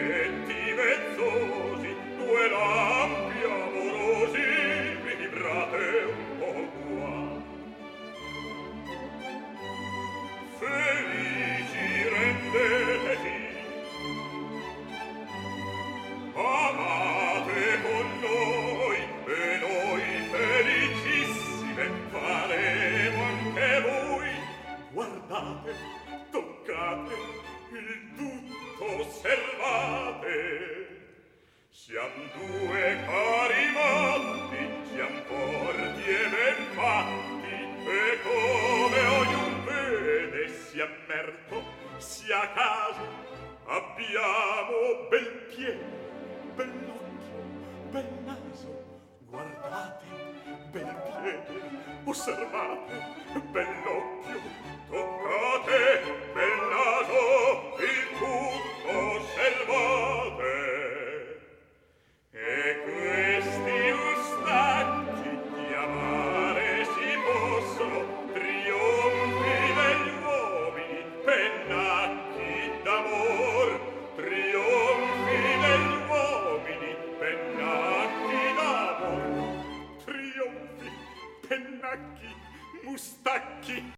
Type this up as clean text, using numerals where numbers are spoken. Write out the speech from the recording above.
letti vezzosi, due lampi amorosi, vibrate un po' qua. Felici rendeteci, amate con noi, e noi felicissime faremo anche voi. Guardate, toccate, il tutto osservate. Siam due cari matti, siam forti e ben fatti, e come ognun vede sia merto, sia caso, abbiamo bel piede, bell'occhio, bel naso. Guardate, bel piede, osservate, bell'occhio,